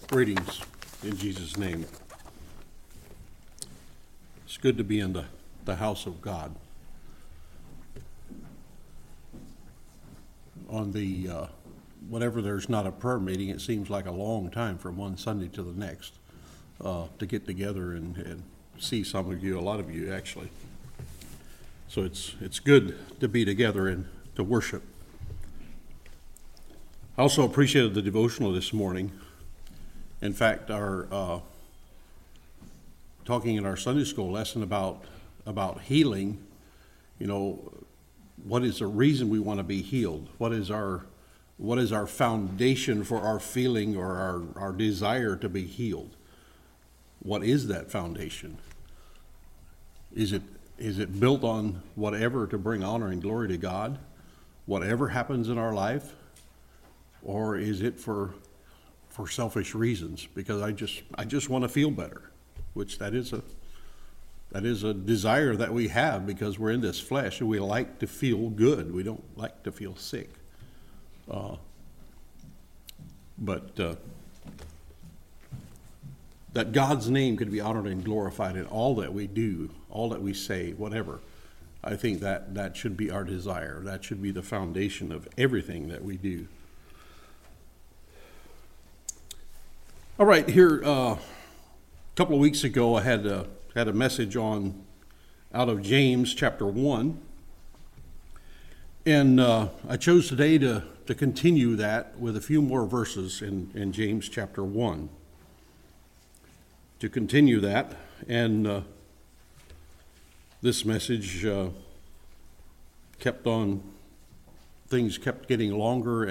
Greetings in Jesus' name. It's good to be in the house of God. On the, whenever there's not a prayer meeting, it seems like a long time from one Sunday to the next to get together and see some of you, a lot of you actually. So it's good to be together and to worship. I also appreciated the devotional this morning. In fact, our talking in our Sunday school lesson about healing, you know, what is the reason we want to be healed? What is our foundation for our feeling or our desire to be healed? What is that foundation? Is it built on whatever to bring honor and glory to God? Whatever happens in our life? Or is it for selfish reasons? Because I just want to feel better, which that is a desire that we have because we're in this flesh and we like to feel good. We don't like to feel sick. But that God's name could be honored and glorified in all that we do, all that we say, whatever. I think that should be our desire. That should be the foundation of everything that we do. All right, here a couple of weeks ago, I had a message out of James chapter 1, and I chose today to continue that with a few more verses in James chapter 1. To continue that, and this message things kept getting longer,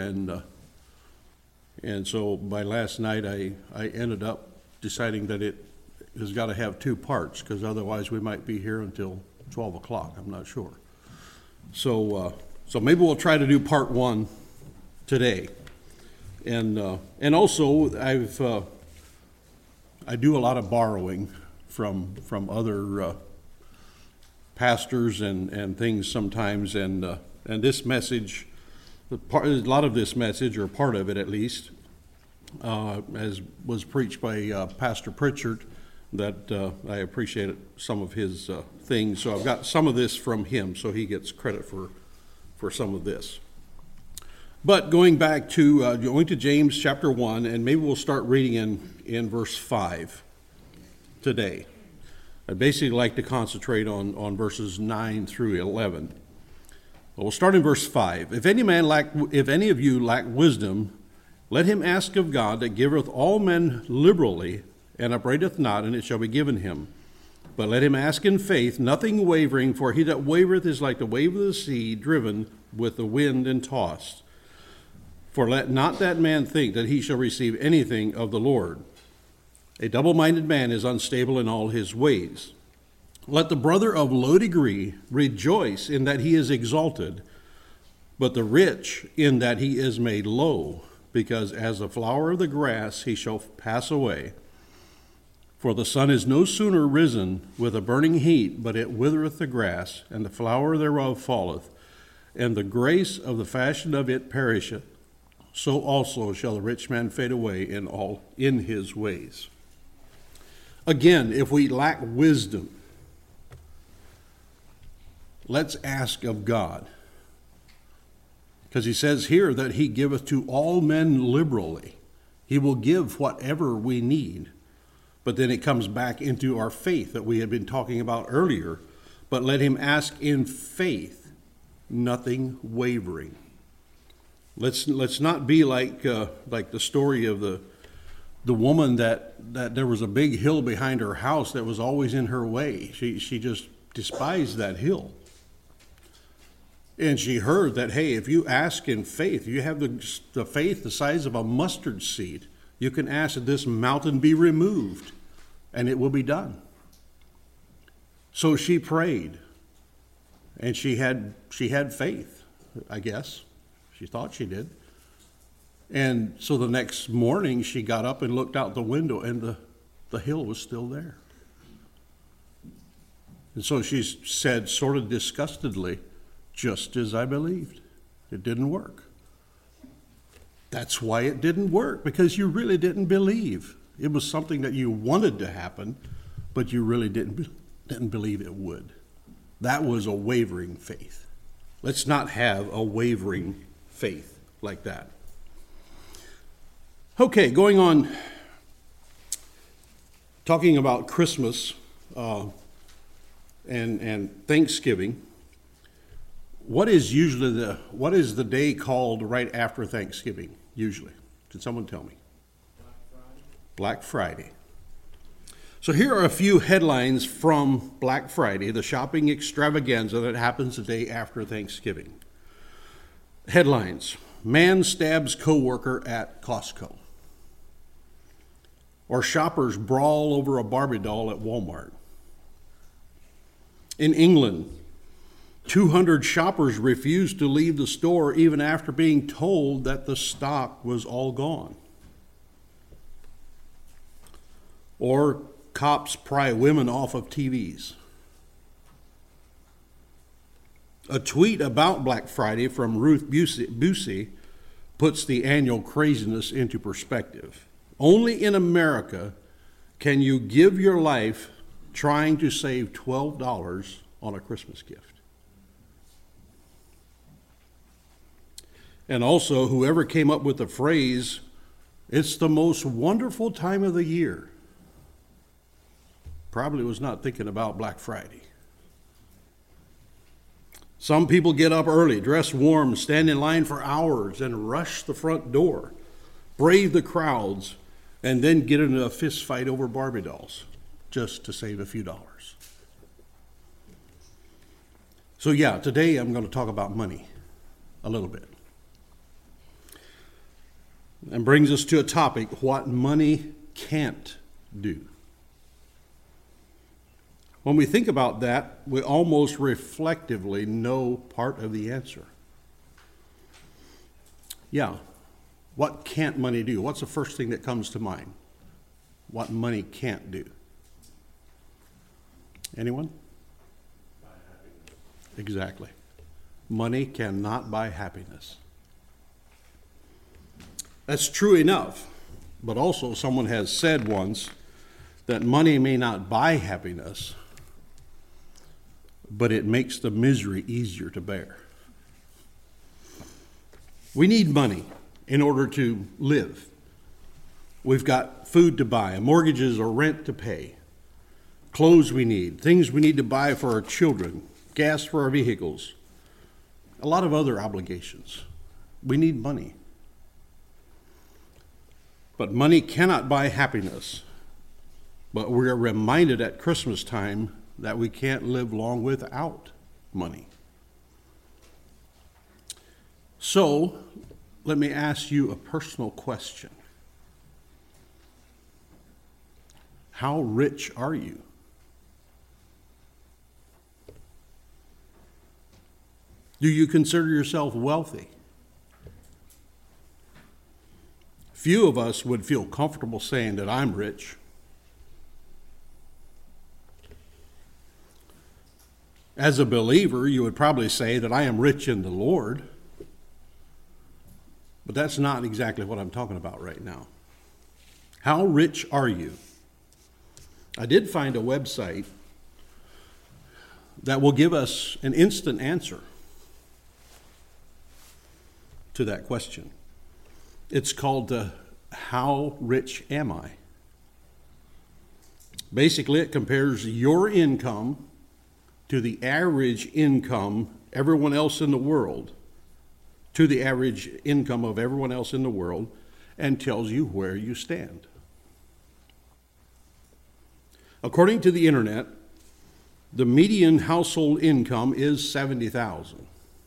and so by last night I ended up deciding that it has got to have two parts, because otherwise we might be here until 12 o'clock. I'm not sure. So maybe we'll try to do part one today. And also I do a lot of borrowing from other pastors and things sometimes, and this message, a lot of this message, or part of it at least, as was preached by Pastor Pritchard, that I appreciated some of his things. So I've got some of this from him, so he gets credit for some of this. But going to James chapter 1, and maybe we'll start reading in verse 5 today. I'd basically like to concentrate on verses 9 through 11. Well, we'll start in verse 5. If any of you lack wisdom, let him ask of God, that giveth all men liberally, and upbraideth not, and it shall be given him. But let him ask in faith, nothing wavering, for he that wavereth is like the wave of the sea, driven with the wind and tossed. For let not that man think that he shall receive anything of the Lord. A double-minded man is unstable in all his ways. Let the brother of low degree rejoice in that he is exalted, but the rich in that he is made low, because as the flower of the grass he shall pass away. For the sun is no sooner risen with a burning heat, but it withereth the grass, and the flower thereof falleth, and the grace of the fashion of it perisheth. So also shall the rich man fade away in his ways. Again, if we lack wisdom, let's ask of God. Because he says here that he giveth to all men liberally. He will give whatever we need. But then it comes back into our faith that we had been talking about earlier. But let him ask in faith, nothing wavering. Let's not be like the story of the woman that there was a big hill behind her house that was always in her way. She just despised that hill. And she heard that, hey, if you ask in faith, you have the faith the size of a mustard seed, you can ask that this mountain be removed, and it will be done. So she prayed, and she had faith, I guess. She thought she did. And so the next morning she got up and looked out the window, and the hill was still there. And so she said, sort of disgustedly, just as I believed. It didn't work. That's why it didn't work, because you really didn't believe. It was something that you wanted to happen, but you really didn't believe it would. That was a wavering faith. Let's not have a wavering faith like that. Okay, going on, talking about Christmas and Thanksgiving. What is the day called right after Thanksgiving, usually? Can someone tell me? Black Friday. So here are a few headlines from Black Friday, the shopping extravaganza that happens the day after Thanksgiving. Headlines: man stabs coworker at Costco. Or shoppers brawl over a Barbie doll at Walmart. In England, 200 shoppers refused to leave the store even after being told that the stock was all gone. Or cops pry women off of TVs. A tweet about Black Friday from Ruth Busey puts the annual craziness into perspective. Only in America can you give your life trying to save $12 on a Christmas gift. And also, whoever came up with the phrase, "It's the most wonderful time of the year," probably was not thinking about Black Friday. Some people get up early, dress warm, stand in line for hours, and rush the front door, brave the crowds, and then get into a fist fight over Barbie dolls just to save a few dollars. So yeah, today I'm going to talk about money a little bit. And brings us to a topic: what money can't do. When we think about that, we almost reflectively know part of the answer. Yeah, what can't money do? What's the first thing that comes to mind? What money can't do? Anyone? Buy happiness. Exactly. Money cannot buy happiness. That's true enough, but also someone has said once that money may not buy happiness, but it makes the misery easier to bear. We need money in order to live. We've got food to buy, mortgages or rent to pay, clothes we need, things we need to buy for our children, gas for our vehicles, a lot of other obligations. We need money. But money cannot buy happiness. But we're reminded at Christmas time that we can't live long without money. So, let me ask you a personal question. How rich are you? Do you consider yourself wealthy? Few of us would feel comfortable saying that I'm rich. As a believer, you would probably say that I am rich in the Lord. But that's not exactly what I'm talking about right now. How rich are you? I did find a website that will give us an instant answer to that question. It's called How Rich Am I? Basically, it compares your income to the average income everyone else in the world, to the average income of everyone else in the world, and tells you where you stand. According to the internet, the median household income is $70,000.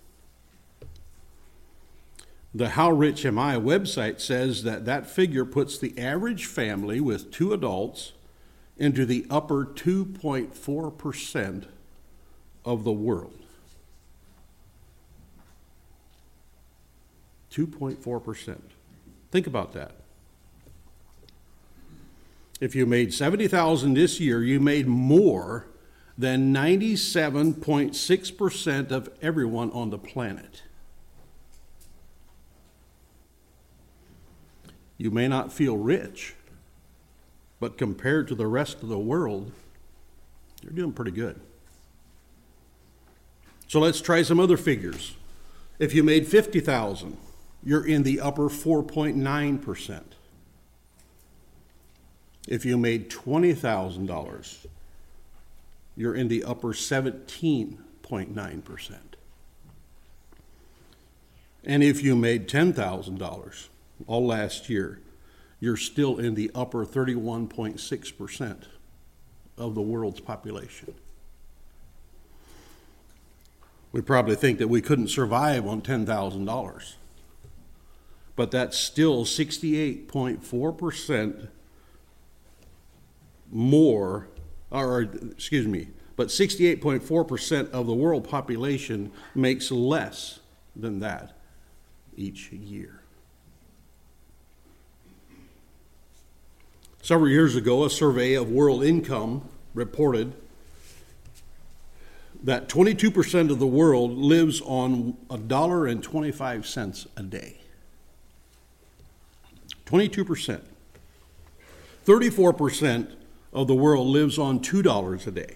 The How Rich Am I website says that figure puts the average family with 2 adults into the upper 2.4% of the world. 2.4%. Think about that. If you made $70,000 this year, you made more than 97.6% of everyone on the planet. You may not feel rich, but compared to the rest of the world, you're doing pretty good. So let's try some other figures. If you made $50,000, you're in the upper 4.9%. If you made $20,000, you're in the upper 17.9%. And if you made $10,000 all last year, you're still in the upper 31.6% of the world's population. We probably think that we couldn't survive on $10,000, but that's still 68.4% more, but 68.4% of the world population makes less than that each year. Several years ago, a survey of world income reported that 22% of the world lives on $1.25 a day. 22%. 34% of the world lives on $2 a day.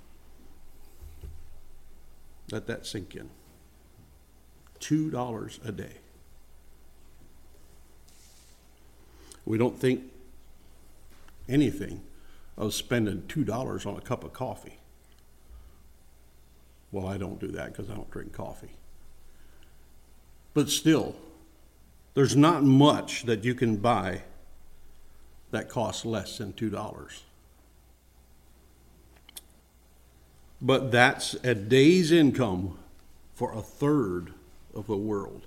Let that sink in. $2 a day. We don't think anything of spending $2 on a cup of coffee. Well, I don't do that because I don't drink coffee. But still, there's not much that you can buy that costs less than $2. But that's a day's income for a third of the world.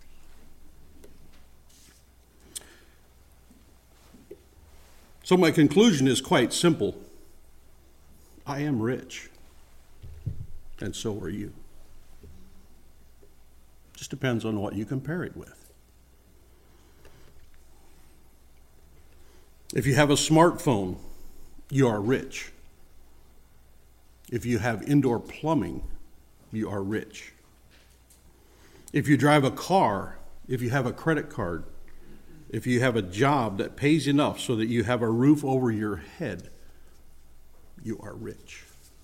So my conclusion is quite simple. I am rich, and so are you. Just depends on what you compare it with. If you have a smartphone, you are rich. If you have indoor plumbing, you are rich. If you drive a car, if you have a credit card, if you have a job that pays enough so that you have a roof over your head, you are rich.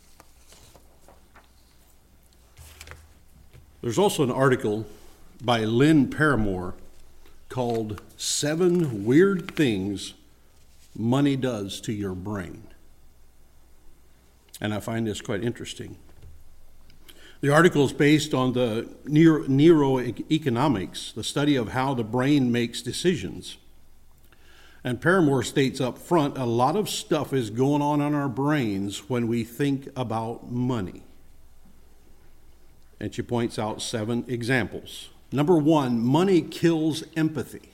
There's also an article by Lynn Paramore called 7 Weird Things Money Does to Your Brain. And I find this quite interesting. The article is based on the neuroeconomics, the study of how the brain makes decisions. And Paramore states up front, a lot of stuff is going on in our brains when we think about money. And she points out 7 examples. Number 1, money kills empathy.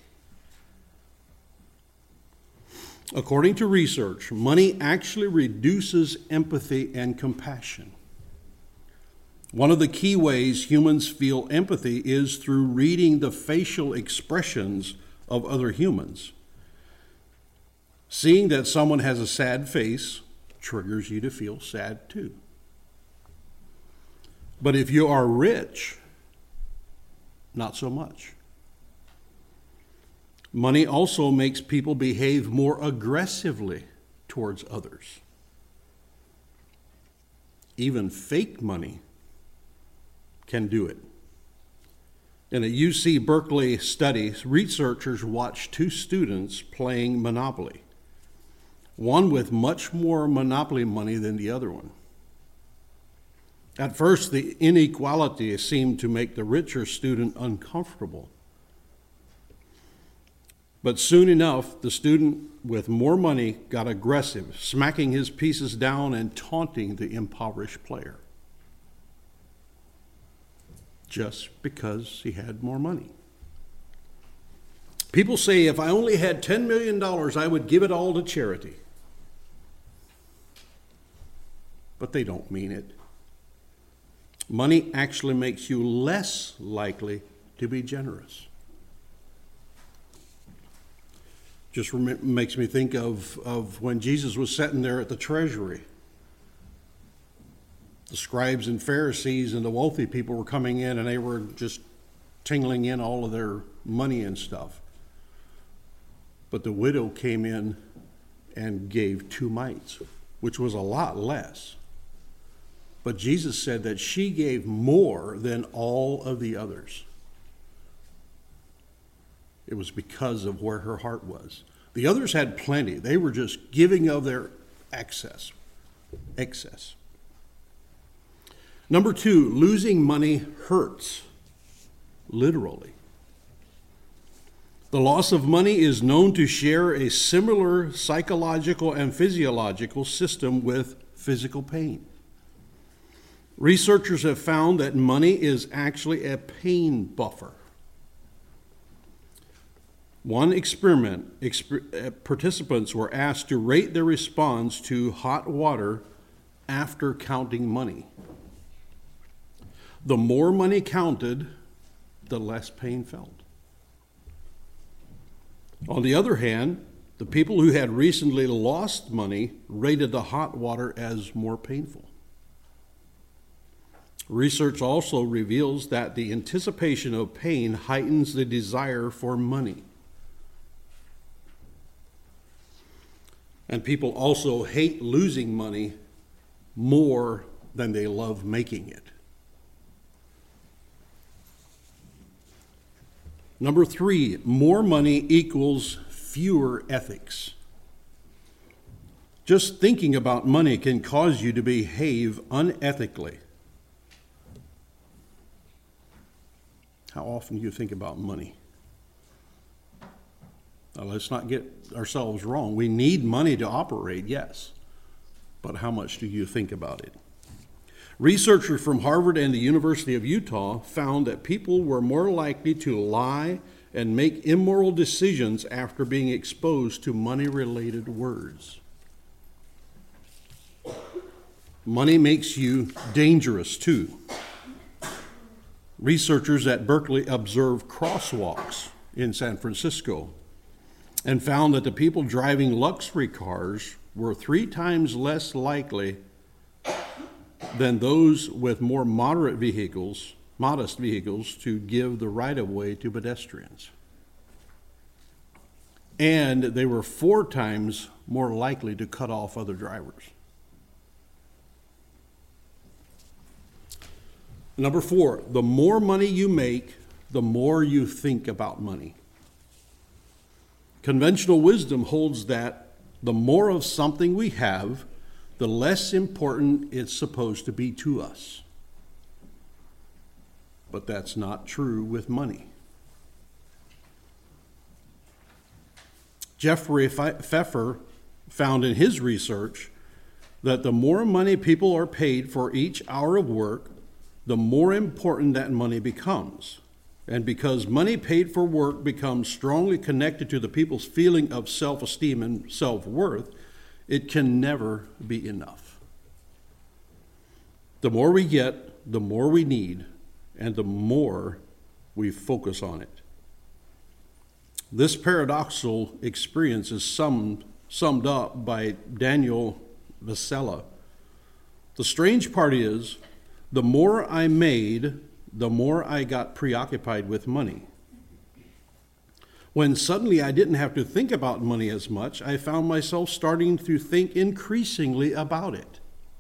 According to research, money actually reduces empathy and compassion. One of the key ways humans feel empathy is through reading the facial expressions of other humans. Seeing that someone has a sad face triggers you to feel sad too. But if you are rich, not so much. Money also makes people behave more aggressively towards others. Even fake money can do it. In a UC Berkeley study, researchers watched 2 students playing Monopoly, one with much more Monopoly money than the other one. At first, the inequality seemed to make the richer student uncomfortable. But soon enough, the student with more money got aggressive, smacking his pieces down and taunting the impoverished player, just because he had more money. People say, if I only had $10 million, I would give it all to charity. But they don't mean it. Money actually makes you less likely to be generous. Just makes me think of when Jesus was sitting there at the treasury. The scribes and Pharisees and the wealthy people were coming in, and they were just tingling in all of their money and stuff. But the widow came in and gave 2 mites, which was a lot less. But Jesus said that she gave more than all of the others. It was because of where her heart was. The others had plenty. They were just giving of their excess. Number 2, losing money hurts, literally. The loss of money is known to share a similar psychological and physiological system with physical pain. Researchers have found that money is actually a pain buffer. One experiment, participants were asked to rate their response to hot water after counting money. The more money counted, the less pain felt. On the other hand, the people who had recently lost money rated the hot water as more painful. Research also reveals that the anticipation of pain heightens the desire for money. And people also hate losing money more than they love making it. Number 3, more money equals fewer ethics. Just thinking about money can cause you to behave unethically. How often do you think about money? Now, let's not get ourselves wrong. We need money to operate, yes. But how much do you think about it? Researchers from Harvard and the University of Utah found that people were more likely to lie and make immoral decisions after being exposed to money-related words. Money makes you dangerous, too. Researchers at Berkeley observed crosswalks in San Francisco and found that the people driving luxury cars were 3 times less likely than those with more modest vehicles to give the right-of-way to pedestrians. And they were 4 times more likely to cut off other drivers. Number 4, the more money you make, the more you think about money. Conventional wisdom holds that the more of something we have, the less important it's supposed to be to us. But that's not true with money. Jeffrey Pfeffer found in his research that the more money people are paid for each hour of work, the more important that money becomes. And because money paid for work becomes strongly connected to the people's feeling of self-esteem and self-worth, it can never be enough. The more we get, the more we need, and the more we focus on it. This paradoxical experience is summed up by Daniel Vasella. The strange part is, the more I made, the more I got preoccupied with money. When suddenly I didn't have to think about money as much, I found myself starting to think increasingly about it.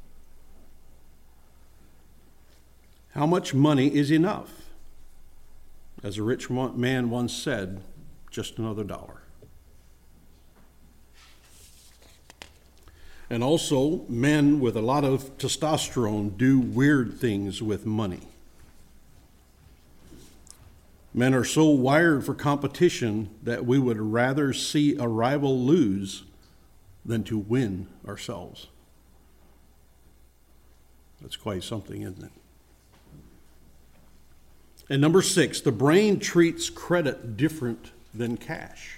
How much money is enough? As a rich man once said, just another dollar. And also, men with a lot of testosterone do weird things with money. Men are so wired for competition that we would rather see a rival lose than to win ourselves. That's quite something, isn't it? And number 6, the brain treats credit different than cash.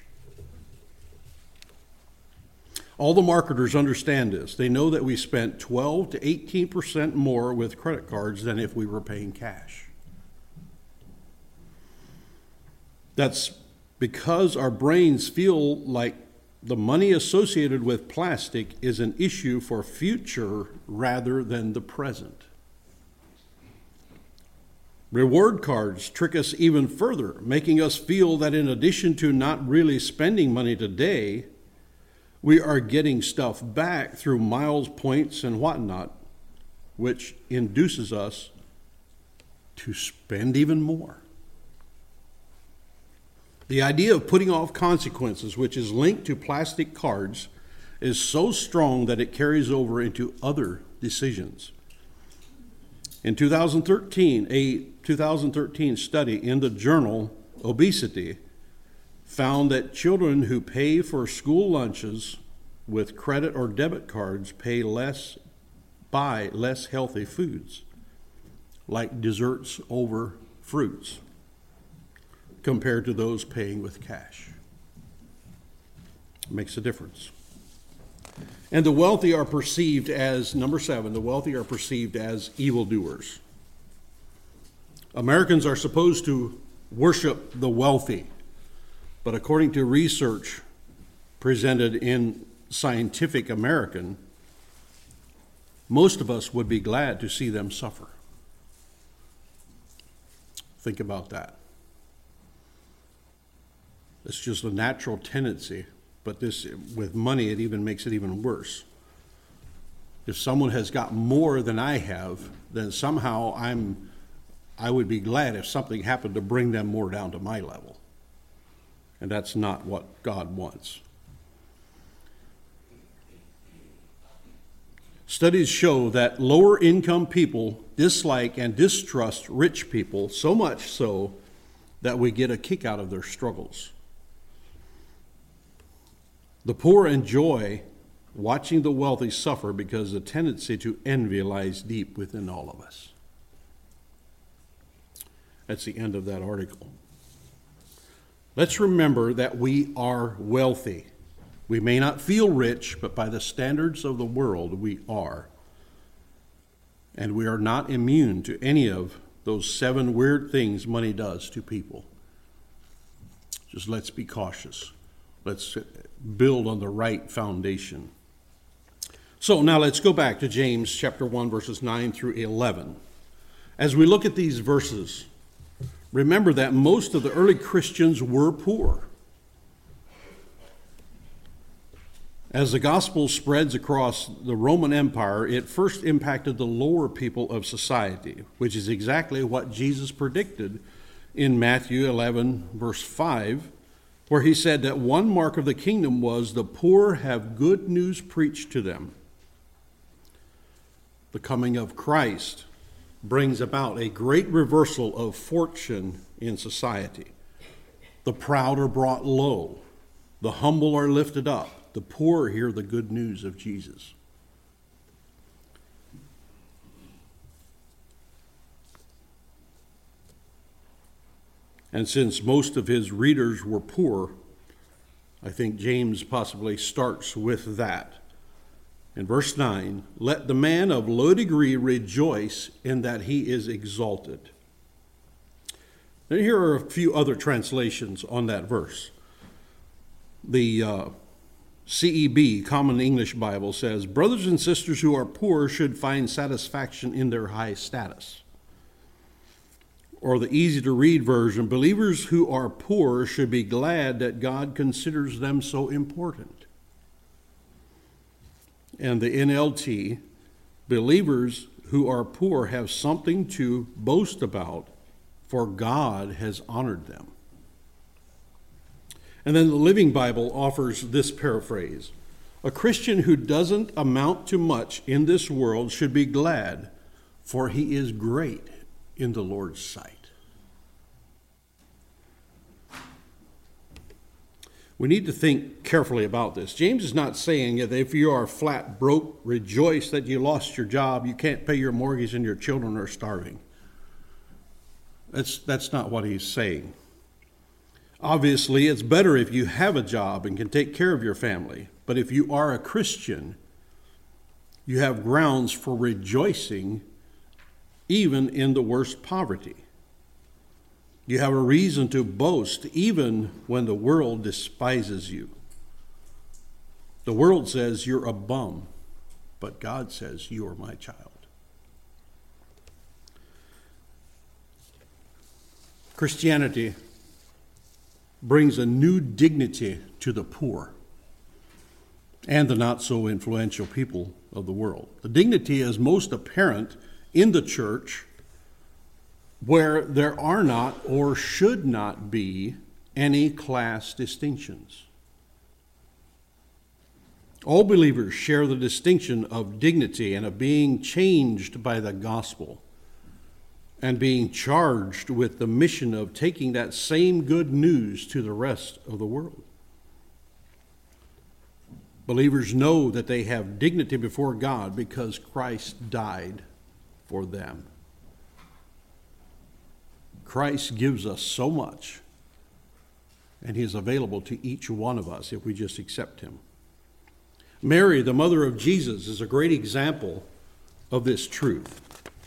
All the marketers understand this. They know that we spent 12 to 18% more with credit cards than if we were paying cash. That's because our brains feel like the money associated with plastic is an issue for future rather than the present. Reward cards trick us even further, making us feel that in addition to not really spending money today, we are getting stuff back through miles, points, and whatnot, which induces us to spend even more. The idea of putting off consequences, which is linked to plastic cards, is so strong that it carries over into other decisions. In 2013, a 2013 study in the journal Obesity found that children who pay for school lunches with credit or debit cards buy less healthy foods, like desserts over fruits, compared to those paying with cash. It makes a difference. And the wealthy are perceived as, number 7, the wealthy are perceived as evildoers. Americans are supposed to worship the wealthy, but according to research presented in Scientific American, most of us would be glad to see them suffer. Think about that. It's just a natural tendency, but this, with money, it even makes it even worse. If someone has got more than I have, then somehow I would be glad if something happened to bring them more down to my level. And that's not what God wants. Studies show that lower income people dislike and distrust rich people, so much so that we get a kick out of their struggles. The poor enjoy watching the wealthy suffer because the tendency to envy lies deep within all of us. That's the end of that article. Let's remember that we are wealthy. We may not feel rich, but by the standards of the world, we are. And we are not immune to any of those 7 weird things money does to people. Just let's be cautious. Let's build on the right foundation. So now let's go back to James chapter 1, verses 9 through 11. As we look at these verses, remember that most of the early Christians were poor. As the gospel spreads across the Roman Empire, it first impacted the lower people of society, which is exactly what Jesus predicted in Matthew 11, verse 5, where he said that one mark of the kingdom was the poor have good news preached to them. The coming of Christ brings about a great reversal of fortune in society. The proud are brought low. The humble are lifted up. The poor hear the good news of Jesus. And since most of his readers were poor, I think James possibly starts with that. In verse 9, let the man of low degree rejoice in that he is exalted. And here are a few other translations on that verse. The CEB, Common English Bible, says, brothers and sisters who are poor should find satisfaction in their high status. Or the easy-to-read version, believers who are poor should be glad that God considers them so important. And the NLT, believers who are poor have something to boast about, for God has honored them. And then the Living Bible offers this paraphrase. A Christian who doesn't amount to much in this world should be glad, for he is great in the Lord's sight. We need to think carefully about this. James is not saying that if you are flat broke, rejoice that you lost your job, you can't pay your mortgage, and your children are starving. That's not what he's saying. Obviously, it's better if you have a job and can take care of your family. But if you are a Christian, you have grounds for rejoicing even in the worst poverty. You have a reason to boast even when the world despises you. The world says you're a bum, but God says you are my child. Christianity brings a new dignity to the poor and the not so influential people of the world. The dignity is most apparent in the church, where there are not or should not be any class distinctions. All believers share the distinction of dignity and of being changed by the gospel and being charged with the mission of taking that same good news to the rest of the world. Believers know that they have dignity before God because Christ died for them. Christ gives us so much, and he is available to each one of us if we just accept him. Mary, the mother of Jesus, is a great example of this truth.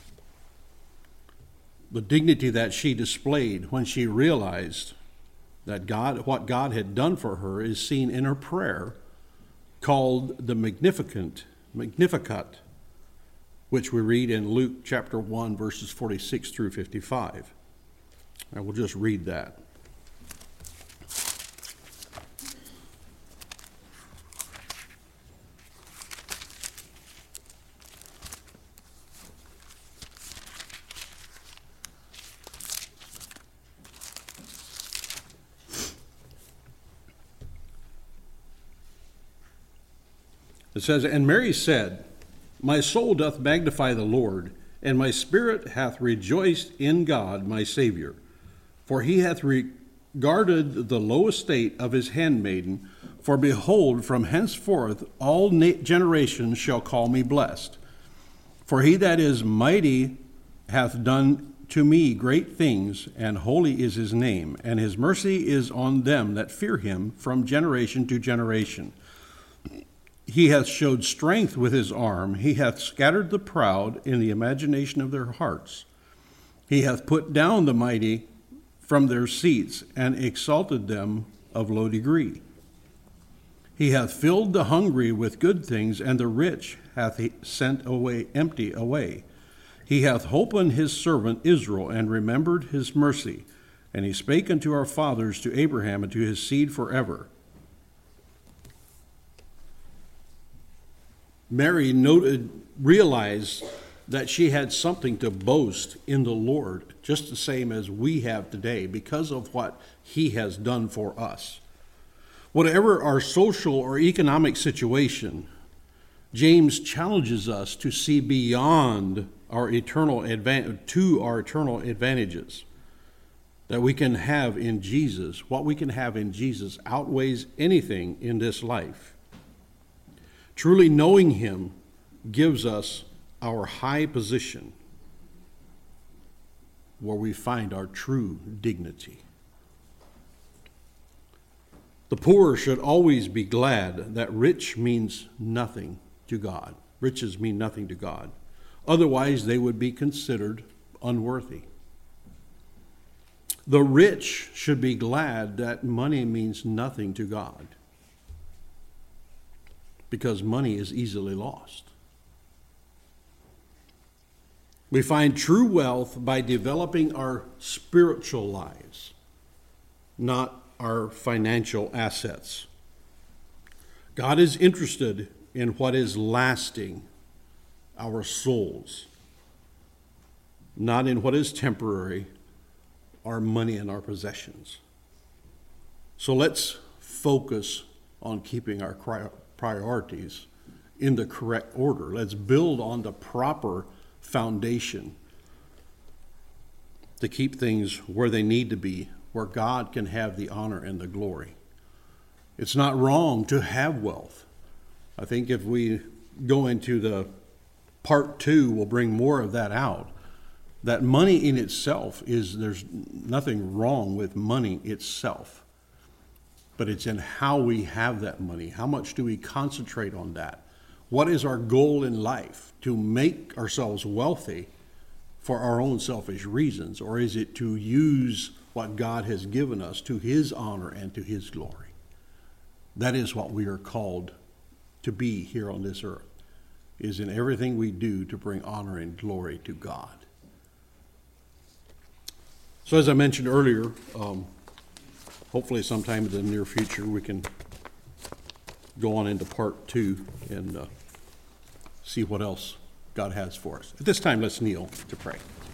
The dignity that she displayed when she realized that what God had done for her is seen in her prayer called the Magnificat, which we read in Luke chapter 1, verses 46 through 55. I will just read that. It says, "And Mary said, My soul doth magnify the Lord, and my spirit hath rejoiced in God my Savior. For he hath regarded the low estate of his handmaiden. For behold, from henceforth all generations shall call me blessed. For he that is mighty hath done to me great things, and holy is his name, and his mercy is on them that fear him from generation to generation. He hath showed strength with his arm. He hath scattered the proud in the imagination of their hearts. He hath put down the mighty from their seats, and exalted them of low degree. He hath filled the hungry with good things, and the rich hath he sent away empty away. He hath holpen his servant Israel, and remembered his mercy. And he spake unto our fathers, to Abraham, and to his seed forever." Mary realized that she had something to boast in the Lord, just the same as we have today, because of what he has done for us. Whatever our social or economic situation, James challenges us to see beyond our eternal advantages that we can have in Jesus. What we can have in Jesus outweighs anything in this life. Truly knowing him gives us our high position, where we find our true dignity. The poor should always be glad that rich means nothing to God. Riches mean nothing to God. Otherwise, they would be considered unworthy. The rich should be glad that money means nothing to God, because money is easily lost. We find true wealth by developing our spiritual lives, not our financial assets. God is interested in what is lasting, our souls, not in what is temporary, our money and our possessions. So let's focus on keeping our priorities in the correct order. Let's build on the proper foundation to keep things where they need to be, where God can have the honor and the glory. It's not wrong to have wealth. I think if we go into the part 2, we'll bring more of that out. That money in itself there's nothing wrong with money itself. But it's in how we have that money. How much do we concentrate on that? What is our goal in life? To make ourselves wealthy for our own selfish reasons? Or is it to use what God has given us to his honor and to his glory? That is what we are called to be here on this earth, is in everything we do to bring honor and glory to God. So as I mentioned earlier, hopefully sometime in the near future, we can go on into part 2 and see what else God has for us. At this time, let's kneel to pray.